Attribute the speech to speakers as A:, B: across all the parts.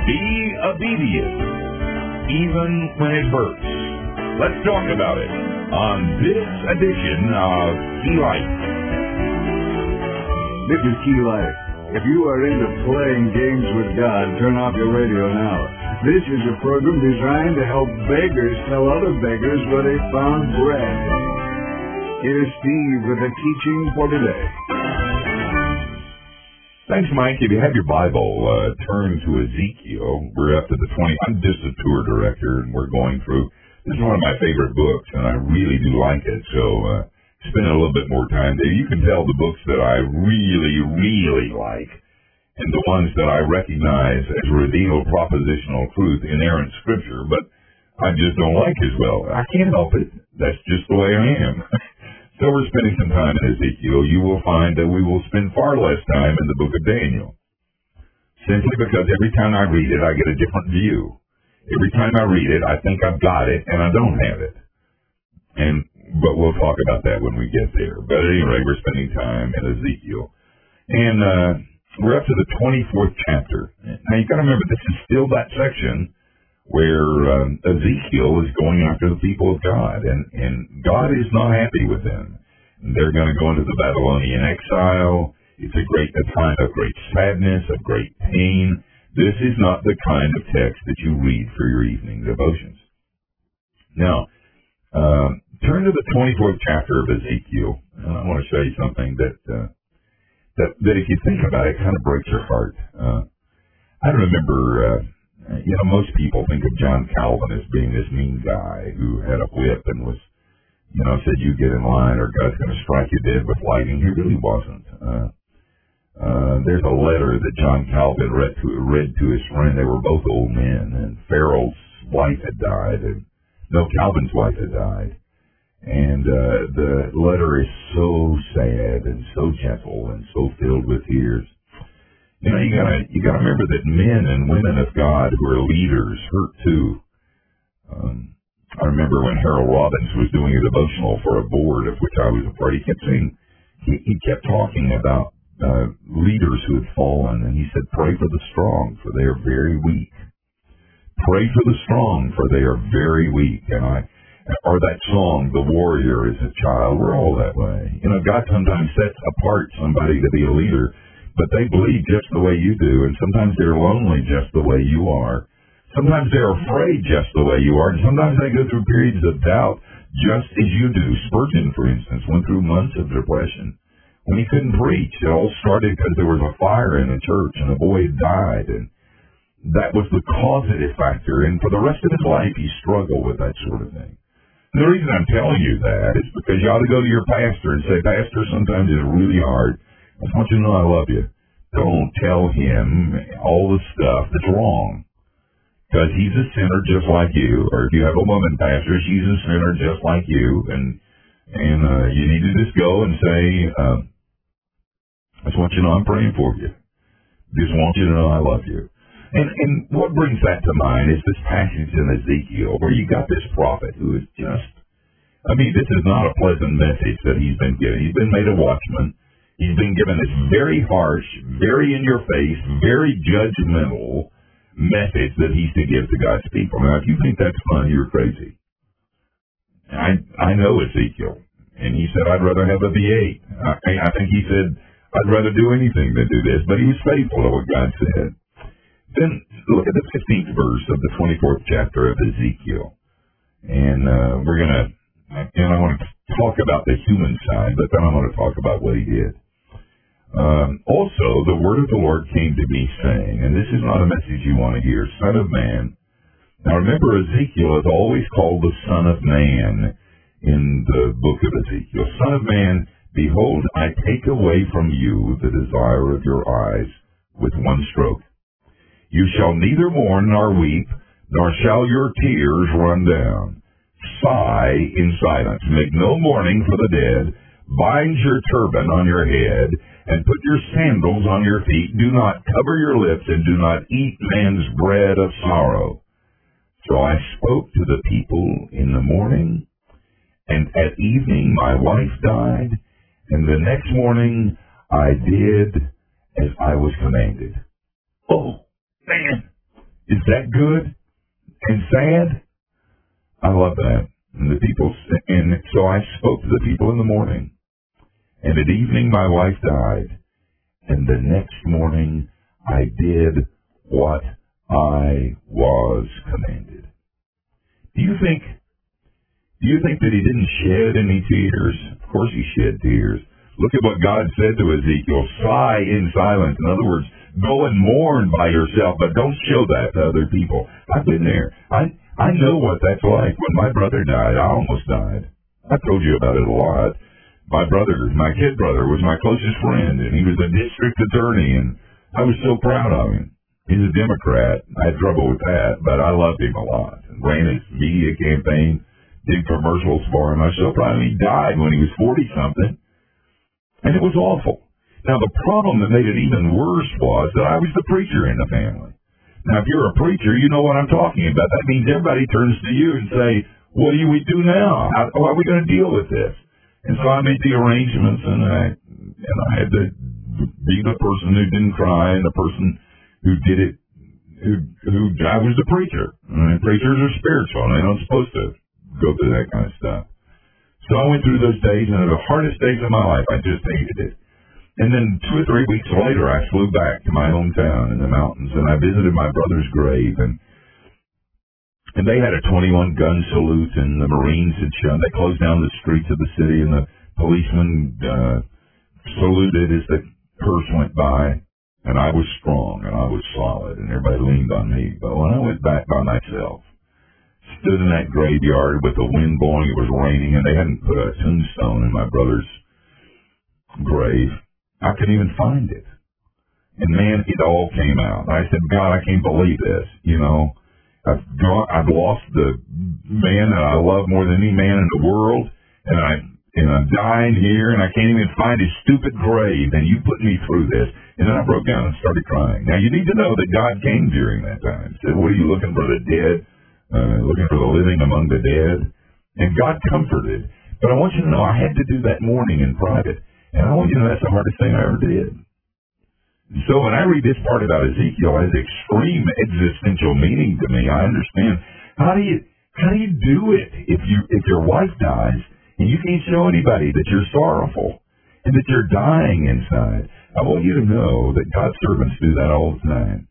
A: Be obedient, even when it hurts. Let's talk about it on this edition of Key Life.
B: This is Key Life. If you are into playing games with God, turn off your radio now. This is a program designed to help beggars tell other beggars where they found bread. Here's Steve with the teaching for today.
A: Thanks, Mike. If you have your Bible, turn to Ezekiel. We're up to the 20. I'm just a tour director, and we're going through. This is one of my favorite books, and I really do like it. So spend a little bit more time there. You can tell the books that I really, really like, and the ones that I recognize as revealed propositional truth, inerrant scripture, but I just don't like as well. I can't help it. That's just the way I am. So we're spending some time in Ezekiel. You will find that we will spend far less time in the book of Daniel, simply because every time I read it, I get a different view. Every time I read it, I think I've got it, and I don't have it. But we'll talk about that when we get there. But anyway, we're spending time in Ezekiel. And we're up to the 24th chapter. Now, you got to remember, this is still that section where Ezekiel is going after the people of God, and God is not happy with them. They're going to go into the Babylonian exile. It's a time of great sadness, of great pain. This is not the kind of text that you read for your evening devotions. Now, turn to the 24th chapter of Ezekiel. I want to show you something that if you think about it, kind of breaks your heart. I remember... most people think of John Calvin as being this mean guy who had a whip and was, said you get in line or God's going to strike you dead with lightning. He really wasn't. There's a letter that John Calvin read to his friend. They were both old men, and Farrell's wife had died, Calvin's wife had died. And the letter is so sad and so gentle and so filled with tears. You gotta remember that men and women of God who are leaders hurt too. I remember when Harold Robbins was doing a devotional for a board of which I was a part. He kept talking about leaders who had fallen, and he said, "Pray for the strong, for they are very weak. Pray for the strong, for they are very weak." Or that song, "The Warrior is a Child." We're all that way. God sometimes sets apart somebody to be a leader, but they believe just the way you do, and sometimes they're lonely just the way you are. Sometimes they're afraid just the way you are, and sometimes they go through periods of doubt just as you do. Spurgeon, for instance, went through months of depression when he couldn't preach. It all started because there was a fire in the church, and a boy died, and that was the causative factor, and for the rest of his life he struggled with that sort of thing. And the reason I'm telling you that is because you ought to go to your pastor and say, "Pastor, sometimes it's really hard. I just want you to know I love you." Don't tell him all the stuff that's wrong, because he's a sinner just like you. Or if you have a woman pastor, she's a sinner just like you, and you need to just go and say, "I just want you to know I'm praying for you. Just want you to know I love you." And what brings that to mind is this passage in Ezekiel where you got this prophet who is just, this is not a pleasant message that he's been given. He's been made a watchman. He's been given this very harsh, very in-your-face, very judgmental message that he's to give to God's people. Now, if you think that's fun, you're crazy. I know Ezekiel, and he said, "I'd rather have a V8. I think he said, "I'd rather do anything than do this," but he was faithful to what God said. Then look at the 15th verse of the 24th chapter of Ezekiel, and we're going to, I want to talk about the human side, but then I want to talk about what he did. Also, the word of the Lord came to me saying, and this is not a message you want to hear, "Son of man." Now remember, Ezekiel is always called the Son of Man in the book of Ezekiel. "Son of man, behold, I take away from you the desire of your eyes with one stroke. You shall neither mourn nor weep, nor shall your tears run down. Sigh in silence. Make no mourning for the dead. Bind your turban on your head, and put your sandals on your feet. Do not cover your lips, and do not eat man's bread of sorrow." So I spoke to the people in the morning, and at evening my wife died, and the next morning I did as I was commanded. Oh, man. that good and sad? I love that. And so I spoke to the people in the morning. And at evening, my wife died. And the next morning, I did what I was commanded. Do you think that he didn't shed any tears? Of course he shed tears. Look at what God said to Ezekiel. Sigh in silence. In other words, go and mourn by yourself, but don't show that to other people. I've been there. I know what that's like. When my brother died, I almost died. I've told you about it a lot. My kid brother, was my closest friend, and he was a district attorney, and I was so proud of him. He's a Democrat. I had trouble with that, but I loved him a lot. Ran his media campaign, did commercials for him. I was so proud of him. He died when he was 40-something, and it was awful. Now, the problem that made it even worse was that I was the preacher in the family. Now, if you're a preacher, you know what I'm talking about. That means everybody turns to you and say, what do we do now? How are we going to deal with this? And so I made the arrangements, and I had to be the person who didn't cry and the person who did it, I was the preacher. And preachers are spiritual, and they're not supposed to go through that kind of stuff. So I went through those days, and the hardest days of my life, I just hated it. And then 2 or 3 weeks later, I flew back to my hometown in the mountains, and I visited my brother's grave, and they had a 21-gun salute, and the Marines had shown. They closed down the streets of the city, and the policemen saluted as the hearse went by, and I was strong, and I was solid, and everybody leaned on me. But when I went back by myself, stood in that graveyard with the wind blowing, it was raining, and they hadn't put a tombstone in my brother's grave, I couldn't even find it. And man, it all came out. I said, God, I can't believe this, you know. I've lost the man that I love more than any man in the world, and I'm dying here, and I can't even find his stupid grave, and you put me through this. And then I broke down and started crying. Now, you need to know that God came during that time. He said, what are you looking for, the dead? Looking for the living among the dead? And God comforted. But I want you to know I had to do that mourning in private, and I want you to know that's the hardest thing I ever did. So when I read this part about Ezekiel, it has extreme existential meaning to me. I understand. How do you do it if your wife dies and you can't show anybody that you're sorrowful and that you're dying inside? I want you to know that God's servants do that all the time.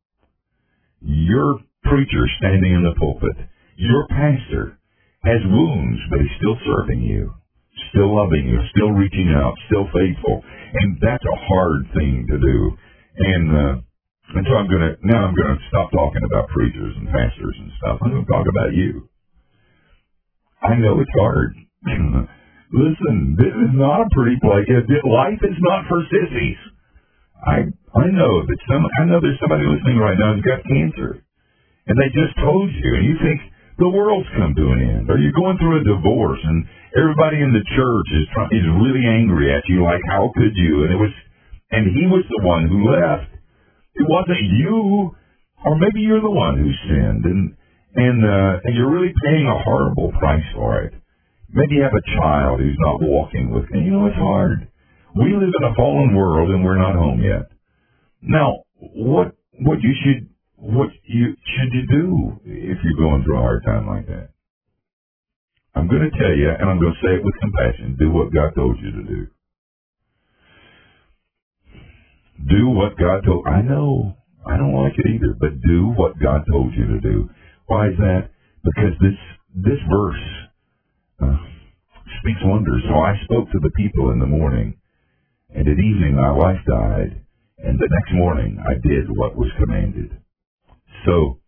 A: Your preacher standing in the pulpit, your pastor, has wounds, but he's still serving you, still loving you, still reaching out, still faithful. And that's a hard thing to do. And so I'm going to stop talking about preachers and pastors and stuff. I'm going to talk about you. I know it's hard. Listen, this is not a pretty place. Life is not for sissies. I know there's somebody listening right now who's got cancer, and they just told you, and you think the world's come to an end, or you're going through a divorce, and everybody in the church is really angry at you, like, how could you? And he was the one who left. It wasn't you, or maybe you're the one who sinned, and you're really paying a horrible price for it. Maybe you have a child who's not walking with you. You know, it's hard. We live in a fallen world, and we're not home yet. Now, what should you do if you're going through a hard time like that? I'm going to tell you, and I'm going to say it with compassion, do what God told you to do. Do what God told. I know, I don't like it either, but do what God told you to do. Why is that? Because this verse speaks wonders. So I spoke to the people in the morning, and at evening my wife died, and the next morning I did what was commanded. So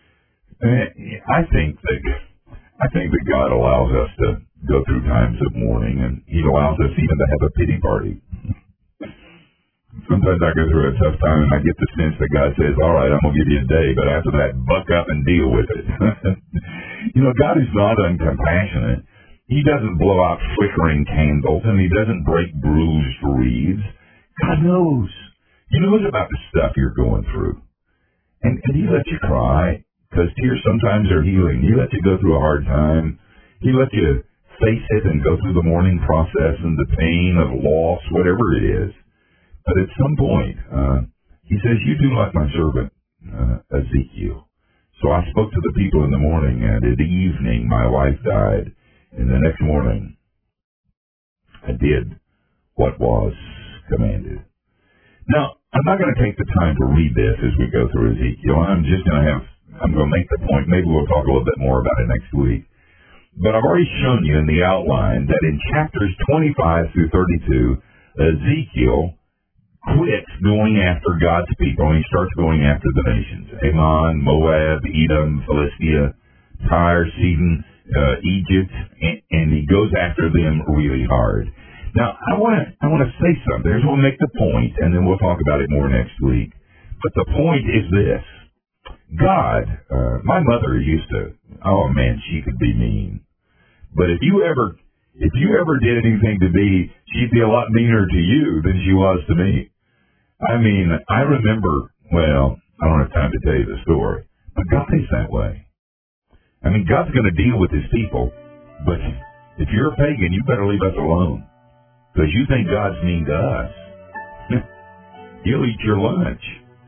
A: I think that God allows us to go through times of mourning, and He allows us even to have a pity party. Sometimes I go through a tough time, and I get the sense that God says, all right, I'm going to give you a day, but after that, buck up and deal with it. You know, God is not uncompassionate. He doesn't blow out flickering candles, and He doesn't break bruised reeds. God knows. He knows about the stuff you're going through. And He lets you cry, because tears sometimes are healing. He lets you go through a hard time. He lets you face it and go through the mourning process and the pain of loss, whatever it is. But at some point, He says, you do like my servant, Ezekiel. So I spoke to the people in the morning, and in the evening my wife died. And the next morning I did what was commanded. Now, I'm not going to take the time to read this as we go through Ezekiel. I'm going to make the point. Maybe we'll talk a little bit more about it next week. But I've already shown you in the outline that in chapters 25 through 32, Ezekiel quits going after God's people and he starts going after the nations. Ammon, Moab, Edom, Philistia, Tyre, Sidon, Egypt, and he goes after them really hard. Now, I want to say something. We'll make the point, and then we'll talk about it more next week. But the point is this. God, my mother used to, oh man, she could be mean. But if you ever did anything to me, she'd be a lot meaner to you than she was to me. I mean, I remember, well, I don't have time to tell you the story, but God is that way. I mean, God's going to deal with his people, but if you're a pagan, you better leave us alone. Because you think God's mean to us. He'll eat your lunch.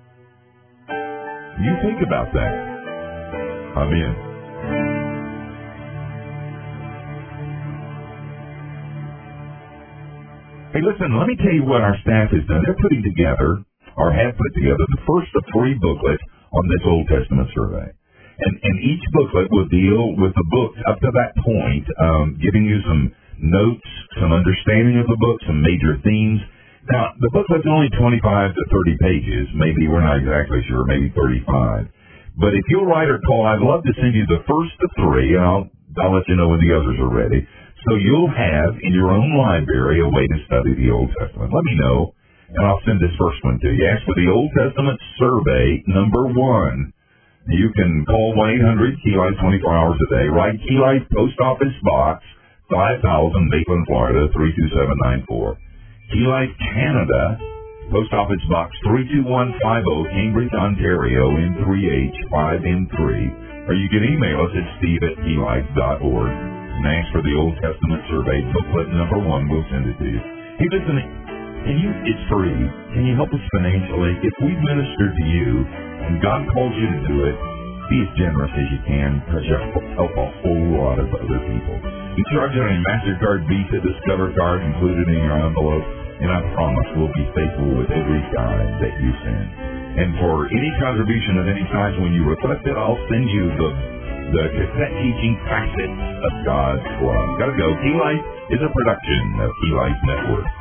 A: You think about that. Amen. Hey, listen, let me tell you what our staff has done. They're putting together, or have put together, the first of 3 booklets on this Old Testament survey. And each booklet will deal with the book up to that point, giving you some notes, some understanding of the book, some major themes. Now, the booklet's only 25 to 30 pages. Maybe, we're not exactly sure, maybe 35. But if you'll write or call, I'd love to send you the first of 3, and I'll let you know when the others are ready. So you'll have in your own library a way to study the Old Testament. Let me know, and I'll send this first one to you. Ask for the Old Testament Survey number 1. You can call 1-800-KEY-LIFE 24 hours a day. Write Key Life Post Office Box 5000, Maitland, Florida 32794. Key Life Canada, Post Office Box 32150, Cambridge, Ontario, N3H5N3. Or you can email us at steve@keylife.org and ask for the Old Testament Survey booklet number 1. We'll send it to you. Hey, listen, it's free. Can you help us financially? If we minister to you and God calls you to do it, be as generous as you can because you help a whole lot of other people. You charge on a MasterCard, Visa, Discover card included in your envelope, and I promise we'll be faithful with every dime that you send. And for any contribution of any size, when you request it, I'll send you the cassette teaching Facets of God's Love. Gotta go. Key Life is a production of Key Life Network.